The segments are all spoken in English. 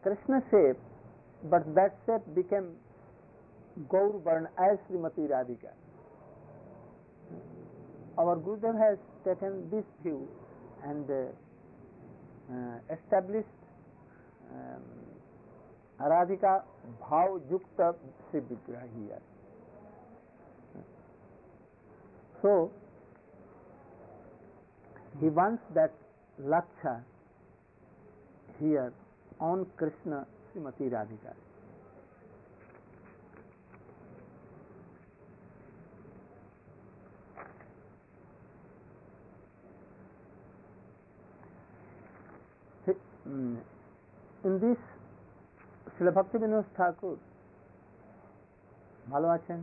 Krishna shape, but that shape became Gaur Varna as Srimati Radhika. Our Gurudev has taken this view and established Radhika Bhav Yukta Shiv Vigraha here. So he wants that Laksha here on Krishna Srimati Radhika. In this Srila Bhakti Vinod Thakur ভালো আছেন?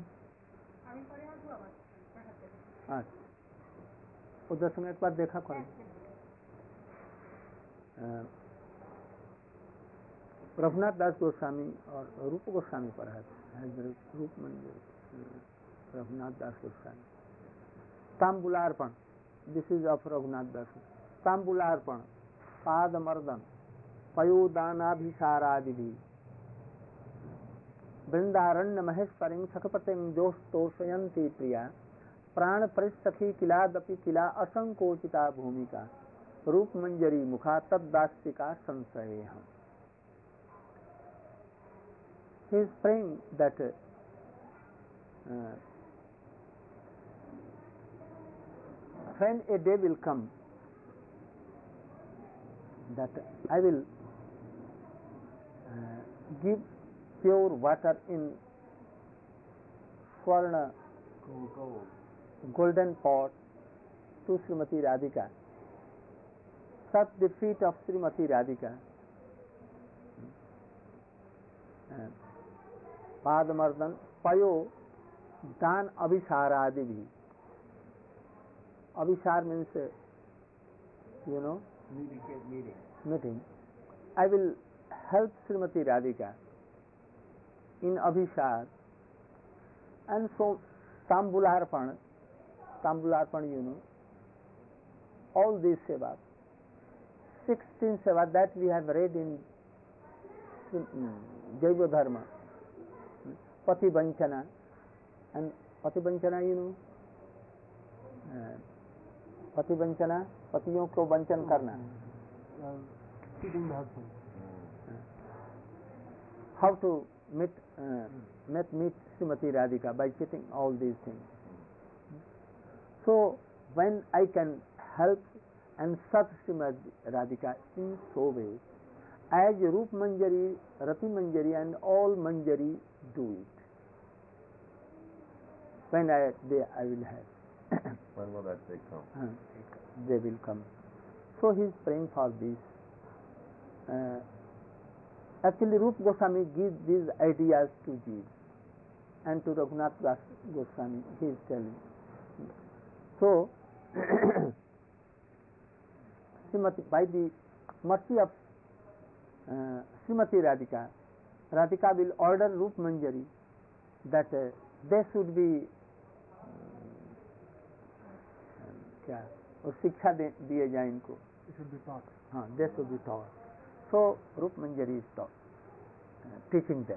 আচ্ছা, ওদের সঙ্গে একবার দেখা করেন। रघुनाथ दास गोस्वामी और रूप गोस्वामी perhaps has रूप मंदिर रघुनाथ दास Goswami. तांबुलार्पण, this is of Raghunath दास. तांबुलार्पण, पादमर्दन, पयोदानाभिसारादिभि, वृंदारण्य महेश्वरीं सखपतिं जोस्तोषयन्ति प्रिया, प्राण परिसखी किलादपि किला असंकोचिता भूमिका, रूप मंजरी मुखा तद्दास्तिका संशयेह. He is praying that when a day will come that I will give pure water in Swarna golden pot to Srimati Radhika, such the feet of Srimati Radhika, Padamardan, Payo, Dan Abhisaradivi. Abhisar means, you know, meeting. I will help Srimati Radhika in Abhisar, and so Tambularpan, you know, all these sevas, 16 sevas that we have read in Jaiva Dharma, Pati Vanchana, and Pati Vanchana, you know, Pati Vanchana, पतियों को वंचन करना. How to meet Srimati Radhika by cheating all these things. So when I can help and serve Srimati Radhika in so way, as Roop Manjari, Rati Manjari and all Manjari do it, when I will have. When will that day come? They will come. So he is praying for this. Actually, Rup Goswami gives these ideas to Jeev and to Raghunath Das Goswami. He is telling. So, by the mercy of Srimati Radhika, Radhika will order Rup Manjari that they should be क्या और शिक्षा दिए जाए इनको. हाँ, they should be taught. So Rup Manjari is taught, teaching them.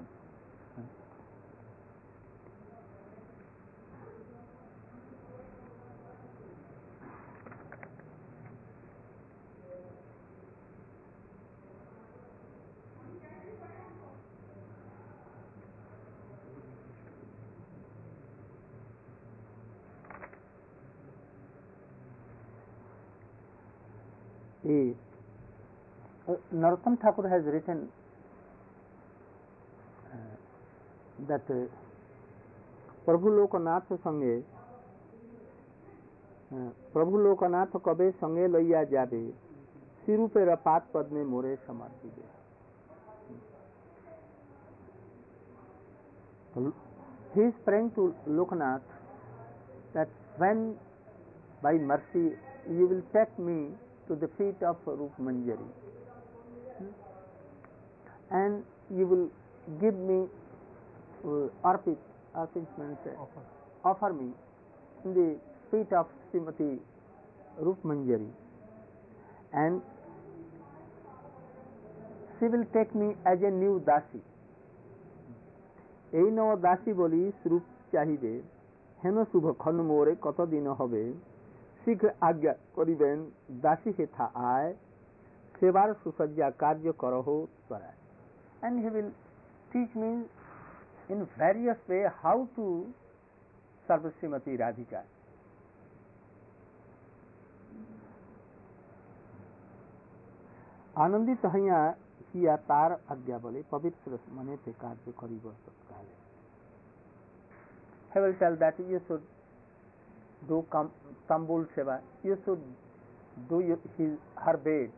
Narottam Thakur has written that प्रभु लोकनाथ कबे संगे लैया जाबे सिरूपे रपात पद में मोरे समर्पिबे. He is praying to Lokanath that when by mercy you will take me to the feet of Rup Manjari and you will give me arpit means offer me in the feet of Srimati Rup Manjari, and she will take me as a new dasi. এই নব দাসী বলি রূপ চাহিবে, হেন শুভক্ষণ মোরে কতদিন হবে, শীঘ্র আজ্ঞা করিবেন দাসী হেথা আয়, সেবার সুসজ্জা কার্য করহ ত্বরায়. And he will teach me in various way how to serve Srimati Radhika. আনন্দিত হইয়া হিয়া তার আজ্ঞা বলে পবিত্র মনেতে কার্য করিব তৎকালে. He will tell that you should do Tambul Seva, you should do her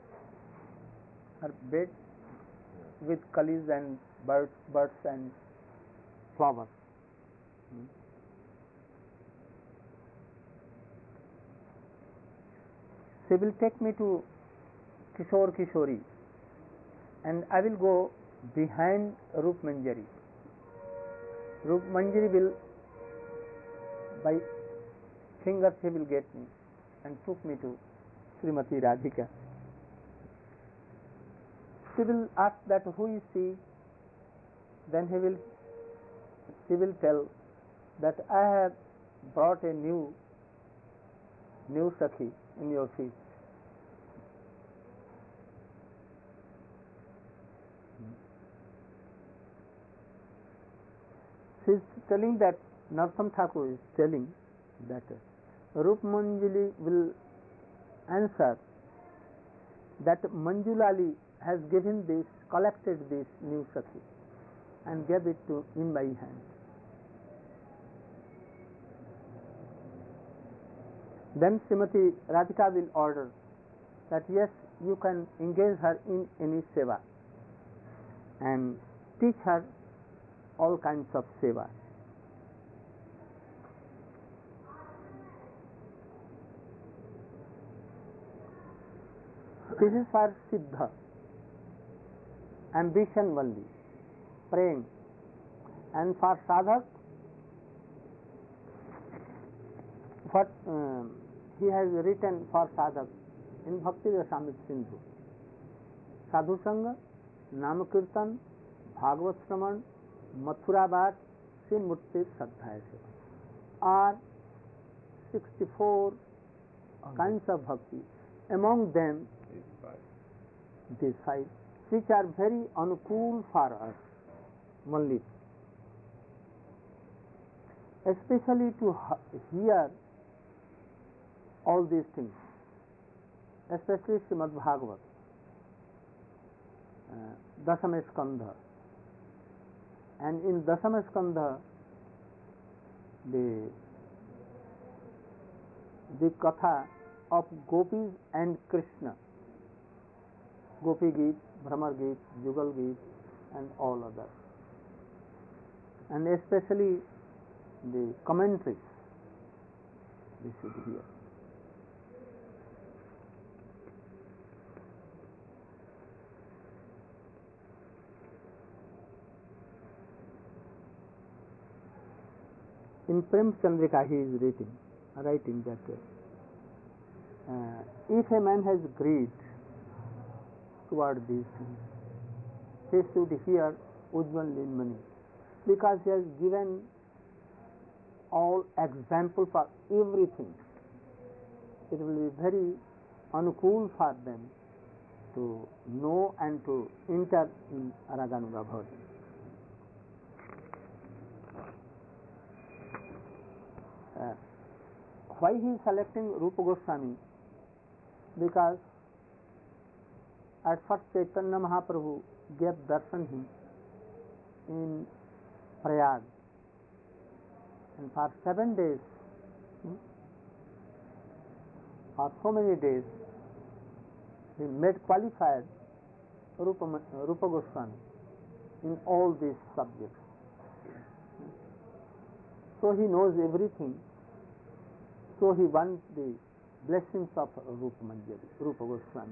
bed with kalis and birds and flowers. She will take me to Kishore Kishori and I will go behind Rup Manjari. Rup Manjari will by fingers he will get me and took me to Srimati Radhika. She will ask that who is she, then he will tell that I have brought a new Sakhi in your feast. She is telling that Narotam Thakur is telling that Rup Manjuli will answer that Manjulali has collected this new Sakhi and gave it in my hand. Then Srimati Radhika will order that yes, you can engage her in any seva and teach her all kinds of seva. This is for Siddha, ambition only, praying, and for sadhak, what he has written for sadhak in Bhakti Rasamrita Sindhu: Sadhu Sangha, Nam Kirtan, Bhagavat Shravan, Mathura Bhat, Sri Murti Sadhyaya Seva are 64 kinds of bhakti. Among them, these five, which are very anukul for us only, especially to hear all these things, especially Srimad Bhagavat, Dasama Skandha, and in Dasama Skandha the katha of gopis and Krishna, Gopi Geet, Bhramar Geet, Jugal Geet, and all others, and especially the commentaries we should hear. In Prem Chandrika he is writing that if a man has greed toward these things, he should hear Ujjwal Linmani, because he has given all example for everything. It will be very anukul for them to know and to enter in Raganuga Bhakti. Why he is selecting Rupa Goswami? Because at first Chaitanya Mahaprabhu gave darshan him in Prayag, and for 7 days, for so many days, he made qualified Rupa Goswami in all these subjects. So he knows everything. So he wants the blessings of Rupa Manjari, Rupa Goswami.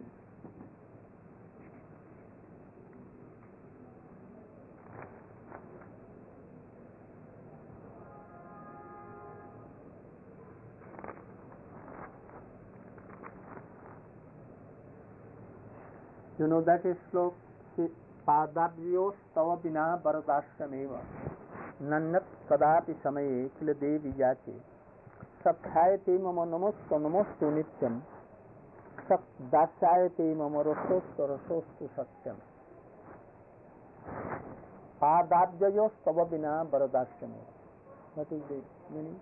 You know that is slok, पादाब्जयोस्तव विना वरदाश्रमेव नन्यत् कदापि समये किल देवि याचे सख्यायते मम नमोस्तु नमोस्तु नित्यं दास्यायते मम रसोस्तु रसोस्तु सत्यम पादाब्जयोस्तव विना वरदाश्रमेव. What is the meaning?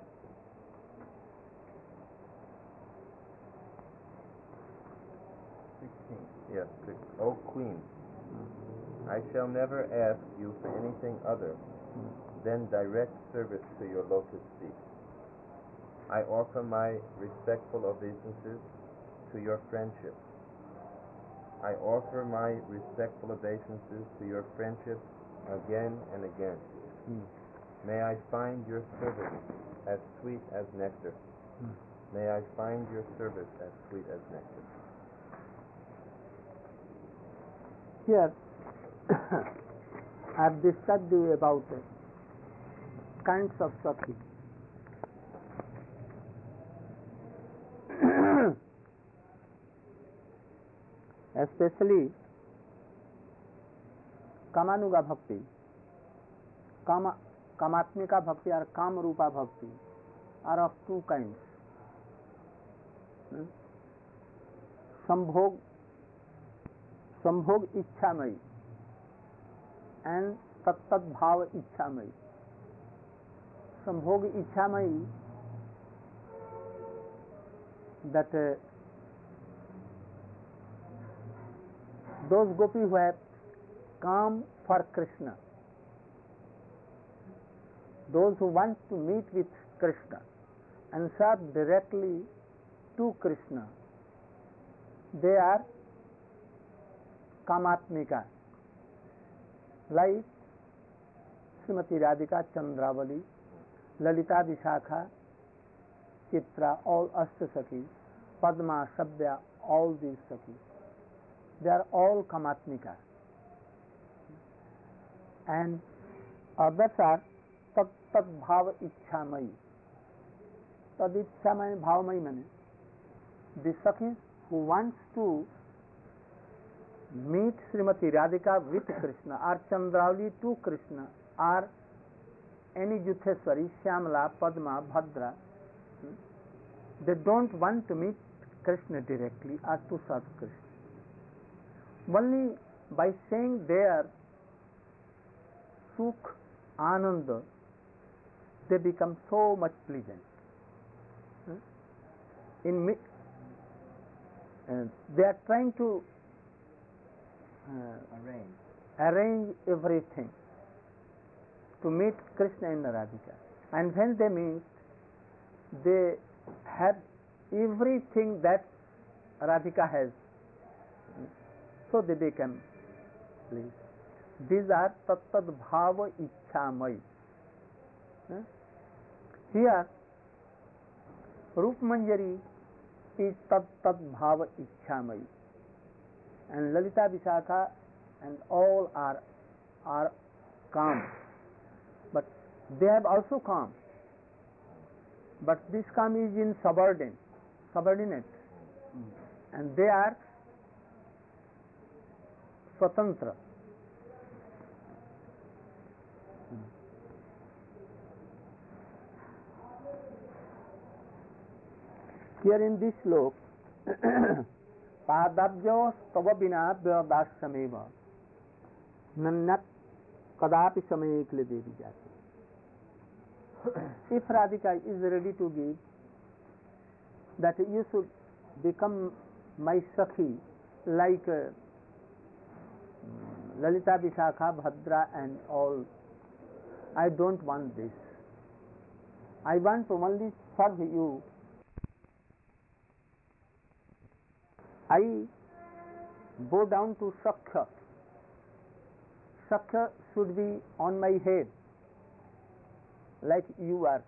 Yes, O Queen, I shall never ask you for anything other than direct service to your lotus feet. I offer my respectful obeisances to your friendship. I offer my respectful obeisances to your friendship again and again. May I find your service as sweet as nectar. May I find your service as sweet as nectar. Here, I have discussed you about the kinds of Sakhi. Especially Kamanuga Bhakti, Kamatmika Bhakti or Kamrupa Bhakti are of two kinds. Sambhog Icchamayi and Tattat Bhava Icchamayi. Sambhog Icchamayi, that those gopis who have come for Krishna, those who want to meet with Krishna and serve directly to Krishna, they are Kamatmika, like Srimati Radhika, Chandravali, Lalita, Vishakha, Chitra, all Ashtasakis, Padma, Sabya, all these Sakis. They are all Kamatmika. And others are Tat Bhava Icchamayi. Tad Icchamayi, Bhavamayi means the Sakis who wants to meet Srimati Radhika with Krishna or Chandravali to Krishna or any Yutheswari, Shyamala, Padma, Bhadra. They don't want to meet Krishna directly or to serve Krishna. Only by saying their Sukh, Ananda, they become so much pleasant. They are trying to arrange everything to meet Krishna and Radhika. And when they meet, they have everything that Radhika has. So they become pleased. These are Tattad Bhava Icchamayi. Here, Rup Manjari is Tattad Bhava Icchamayi. And Lalita, Vishakha and all are calm. But they have also calm. But this calm is in subordinate. And they are Swatantra. Here in this slok, Padabjo Stava Bina Vyadashameva Nannat Kadapi Samaye Kile Devi Jati. If Radhika is ready to give, that you should become my Sakhi like Lalita, Vishakha, Bhadra and all, I don't want this. I want to only serve you. I bow down to Sakhya. Sakhya should be on my head, like you are.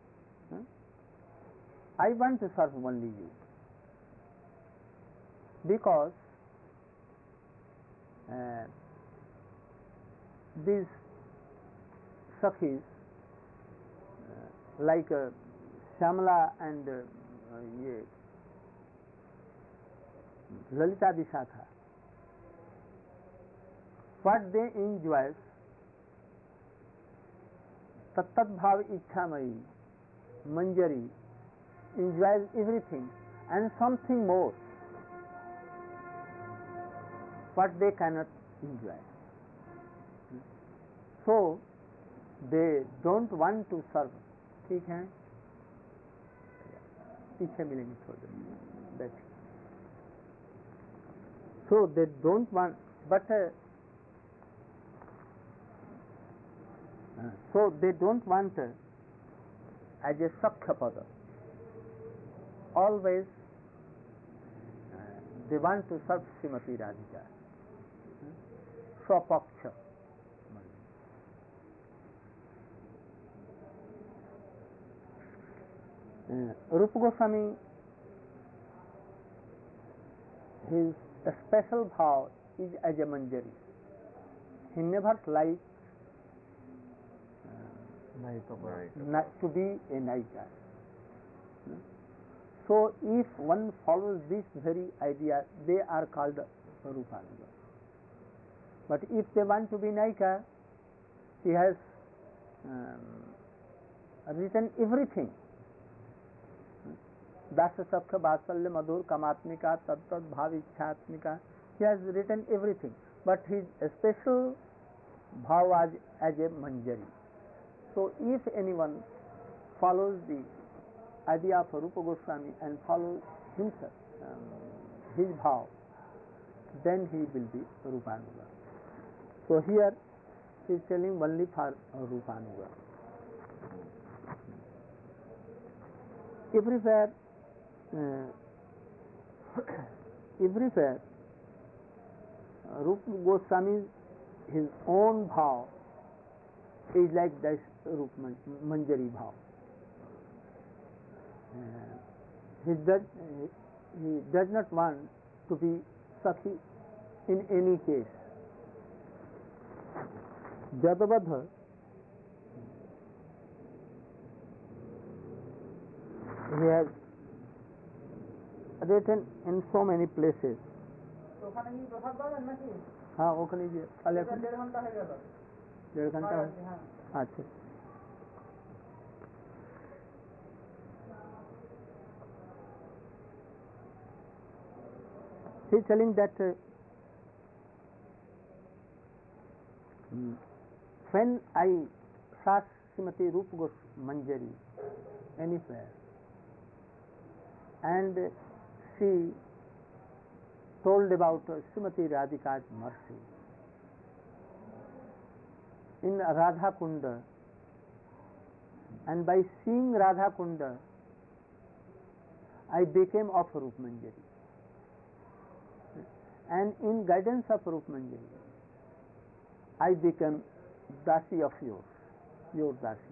I want to serve only you. Because these Sakhis, like Shyamala and Lalita, Vishakha, what they enjoy, Tattat Bhav Ichhamai, Manjari, enjoys everything and something more, what they cannot enjoy. So they don't want to serve. ठीक है, पीछे मिलेंगे थोड़े देर. So they don't want, but so they don't want as a Sakhyapada. Always they want to serve Srimati Radhika. Swapaksha. Rupa Goswami, his special bhav is as a Manjari. He never likes to be a Naika. So if one follows this very idea, they are called Rupanuga. But if they want to be Naika, he has written everything. Dasa Sakha Vasalya Madhur Kamatmika Tattat Bhav Ichhatmika. He has written everything, but his special bhav as a Manjari. So if anyone follows the idea of Rupa Goswami and follows himself, his bhav, then he will be Rupanuga. So here he is telling only for Rupanuga. Everywhere Rupa Goswami, his own bhav is like this Rupa Manjari bhav. He does not want to be Sakhi in any case. Jadavadha, he has written in so many places. हाँ ओखाने जी खाली डेढ़ घंटा अच्छा. He is telling that when I saw Srimati Rupa Goswami Manjari anywhere, and she told about Srimati Radhika's mercy in Radha Kunda, and by seeing Radha Kunda I became of Rupa Manjari, and in guidance of Rupa Manjari I became Dasi of yours, your Dasi.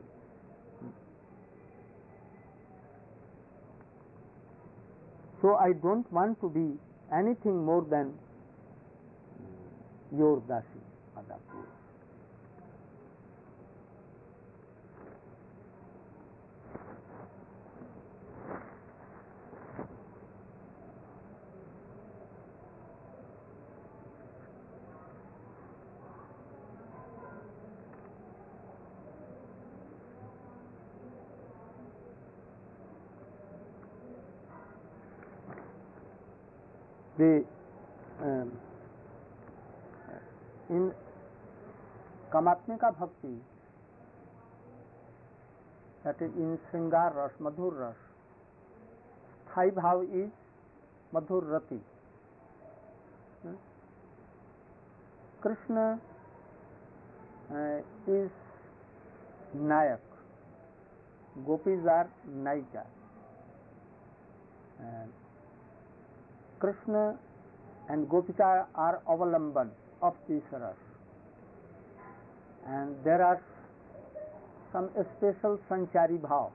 So I don't want to be anything more than your Dasi, Madhapu. In Kamatmika Bhakti, that is in Sringar Ras, Madhur Ras, Sthai Bhav is Madhur Rati. Krishna is Nayak, Gopis are Naika. Krishna and Gopika are avalamban of this ras, and there are some special Sanchari Bhav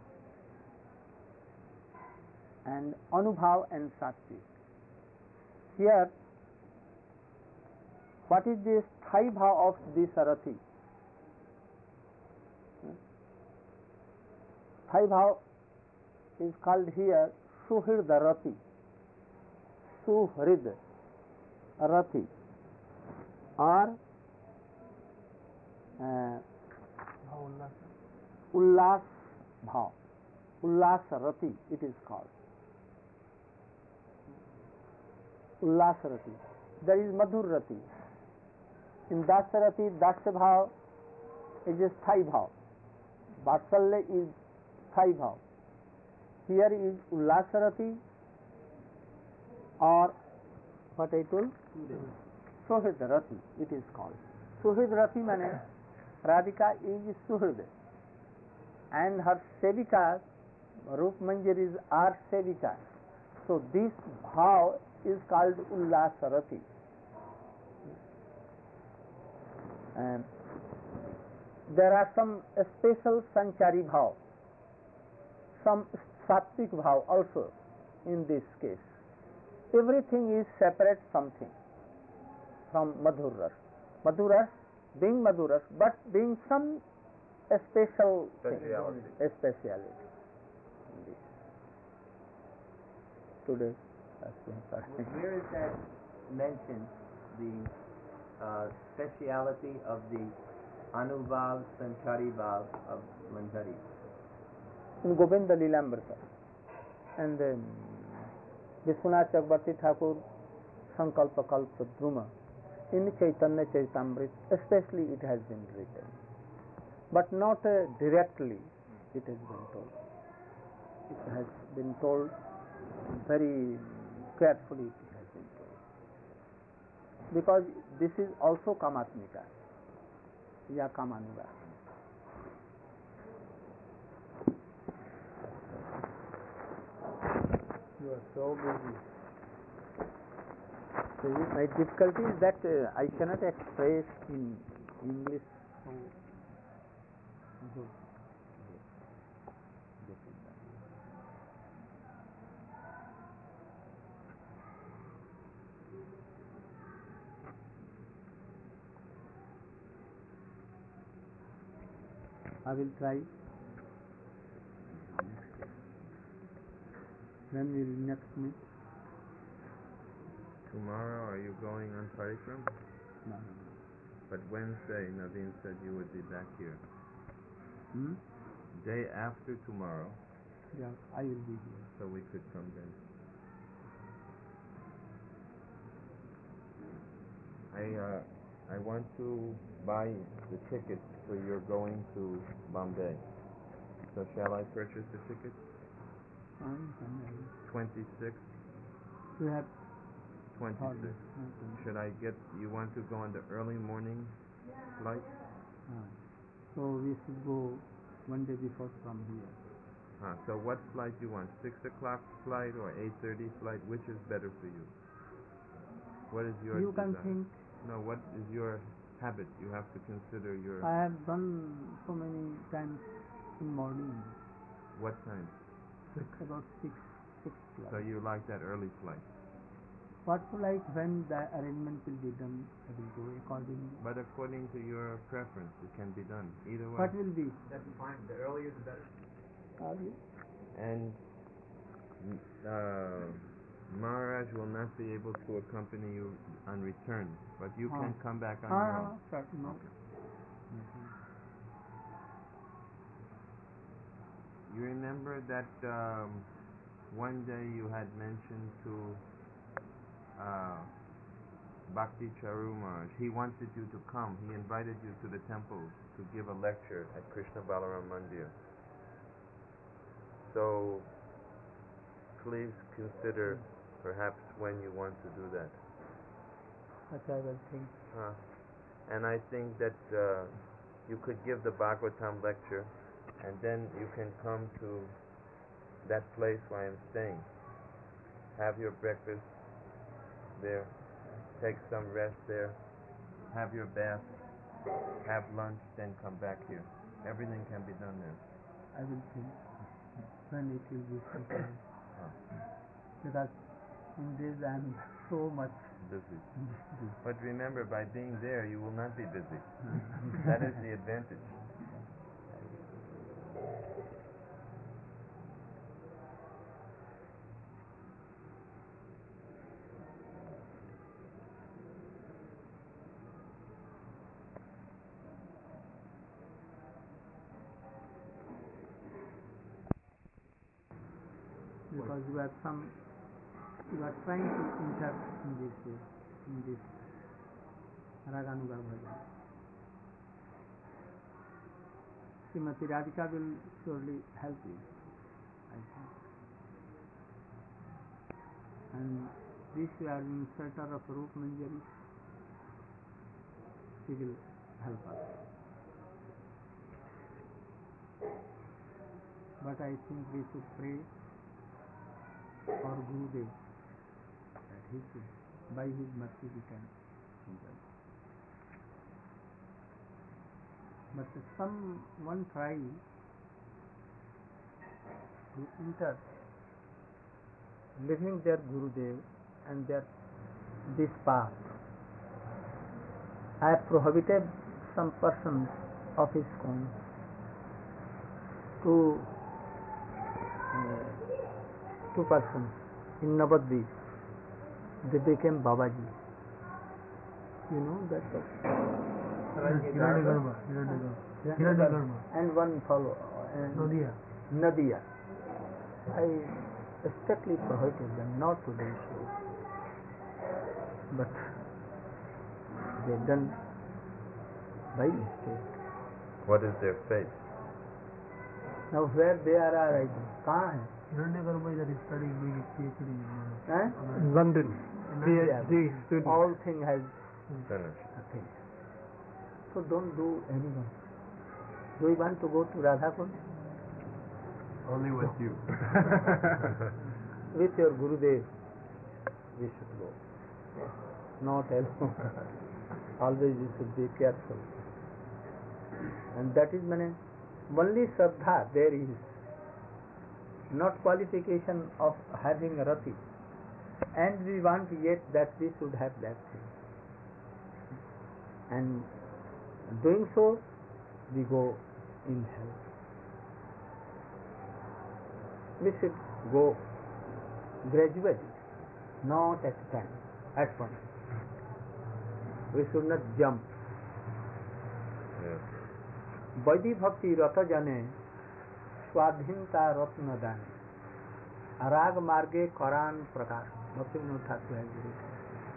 and Anubhav and Sattvic. Here, what is the Sthai Bhav of this Rathi? Sthai Bhav is called here Suhrid Rathi. Suhrid Rathi, or Ullas Bhav, Ullas Rati it is called. Ullas Rati. There is Madhur Rati. In Dasya Rati, Dasya Bhav is a Sthai Bhav. Vatsalya is Sthai Bhav. Here is Ullas Rati or what I told? Suhrid Rati it is called. Suhrid Rati means Radhika is Suhrid and her Sevika Rup Manjaris are Sevika. So this bhav is called Ullas Rati. And there are some special Sanchari bhav, some Sattvic bhav also in this case. Everything is separate something from Madhur Ras. Madhur Ras being Madhur Ras, but being some special Speciality. thing, a speciality. Today, Where is that mentioned, the speciality of the Anubhav Sanchari Bhav of Manjari? In Govinda Lilamrita and Vishwanath Chakrabarti Thakur Sankalpa Kalpa Druma in Chaitanya Chaitamrit especially it has been written, but not directly it has been told. It has been told very carefully, it has been told, because this is also Kamatmika, Ya Kamanuga. You are so busy. So my difficulty is that I cannot express in English so good. I will try. When will next meet? Tomorrow, are you going on Parikram? No. But Wednesday, Naveen said you would be back here. Hmm? Day after tomorrow, Yeah, I will be here. so we could come then. I want to buy the tickets for your going to Bombay. So shall I purchase the tickets? 26, You have 26. Should I get? You want to go on the early morning flight? So we should go one day before from here. So what flight do you want? 6 o'clock flight or 8:30 flight? Which is better for you? What is your You can desire? think. No, what is your habit? You have to consider your... I have done so many times in morning. What time? About 6 So o'clock. you like that early flight? What like when the arrangement will be done, I will go accordingly. But according to your preference, it can be done either way. What will be? That's fine. The earlier the better. And Maharaj will not be able to accompany you on return, but you can come back on your own. No. You remember that one day you had mentioned to Bhakti Charu Maharaj, he wanted you to come. He invited you to the temple to give a lecture at Krishna Balaram Mandir. So please consider perhaps when you want to do that. That I will think. And I think that you could give the Bhagavatam lecture, and then you can come to that place where I'm staying. Have your breakfast there, take some rest there, have your bath, have lunch, then come back here. Everything can be done there. I will think when it will be possible. Because in this I am so much Busy. But remember, by being there, you will not be busy. That is the advantage. because you are trying to enter in this Raganuga bhajan. Srimati Radhika will surely help you, I think. And this you are in shelter of Rup Manjari, she will help us. But I think we should pray for Gurudev that he should, by his mercy we can enjoy. But someone try to enter, leaving their Gurudev and this path. I have prohibited some persons of ISKCON two persons in Navadvip. They became Babaji. You know that? Hiranyagarbha. And one fellow, Nadia. I strictly prohibited them not to do so. But they done by mistake. What is their fate? Now where they are, I don't know. Kahan hai? Hiranyagarbha is studying, doing PhD in London. PhD student. All thing has Finished. nothing. So don't do anyone. Do you want to go to Radhakund? Only with you. With your Gurudev, we should go. Not alone. Always you should be careful. And that is only Shraddha there is. Not qualification of having Rati. And we want yet that we should have that thing. And doing so, we go in hell. We should go gradually, not at once. We should not jump. Yes. Vaidhi bhakti rata jane swadhinta ratna dane arag marge karan prakar. Bhaktivinoda Thakur has written.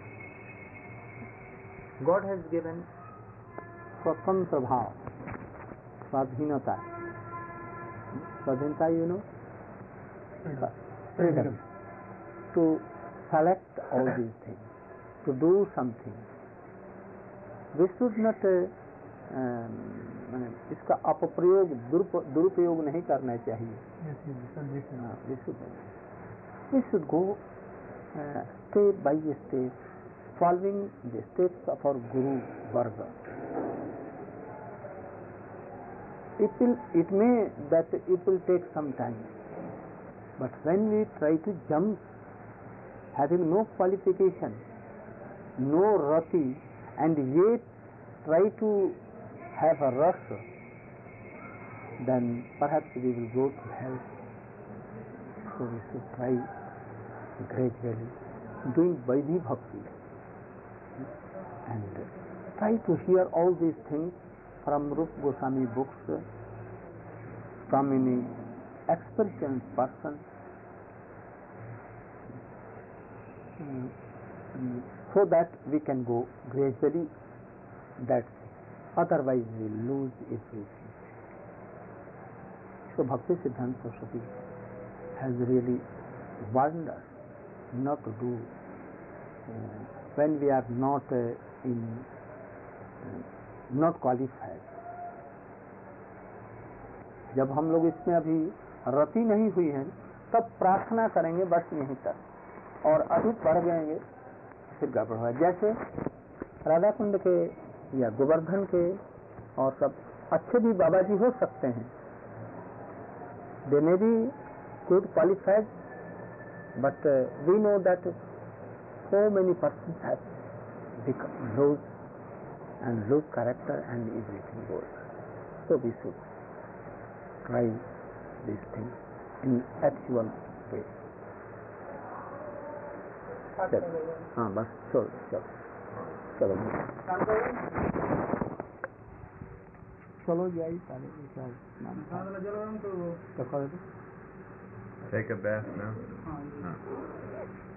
God has given swatantra bhav, swadhinata. Swadhinta, you know? Freedom. To select all these things, to do something. We should not इसका अपप्रयोग दुरुपयोग नहीं करना चाहिए. We should go step by step, following the steps of our Guru Varga. It may take some time, but when we try to jump, having no qualification, no rati, and yet try to have a rush, then perhaps we will go to hell. So we should try gradually, doing Vaidhi Bhakti, and try to hear all these things from Rupa Goswami books, from any experienced person, so that we can go gradually. That's otherwise we lose everything. So Bhakti Siddhanta Saraswati has really warned us not to do when we are not not qualified. जब हम लोग इसमें अभी रति नहीं हुई है तब प्रार्थना करेंगे बस यहीं तक, और अधिक बढ़ जाएंगे फिर गड़बड़ होगा. जैसे राधा कुंड के या गोवर्धन के और सब अच्छे भी बाबा जी हो सकते हैं. They may be good qualified, but we know that so many persons have lose character and everything goes. So we should try these things in actual way. हाँ बस चलो चलो जाइए Take a bath now? हाँ, ये- Huh.